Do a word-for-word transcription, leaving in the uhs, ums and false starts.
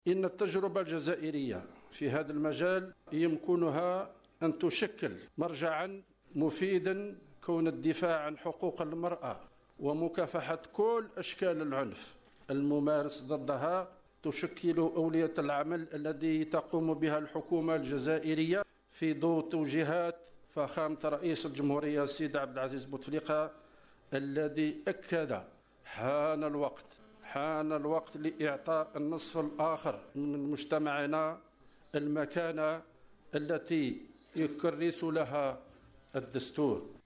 إن التجربة الجزائرية في هذا المجال يمكنها أن تشكل مرجعا مفيدا كون الدفاع عن حقوق المرأة ومكافحة كل أشكال العنف الممارس ضدها تشكل أولوية العمل الذي تقوم بها الحكومة الجزائرية في ضوء توجيهات فخامة رئيس الجمهورية السيد عبد العزيز بوتفليقة الذي أكد حان الوقت حان الوقت لإعطاء النصف الآخر من مجتمعنا المكانة التي يكرس لها الدستور.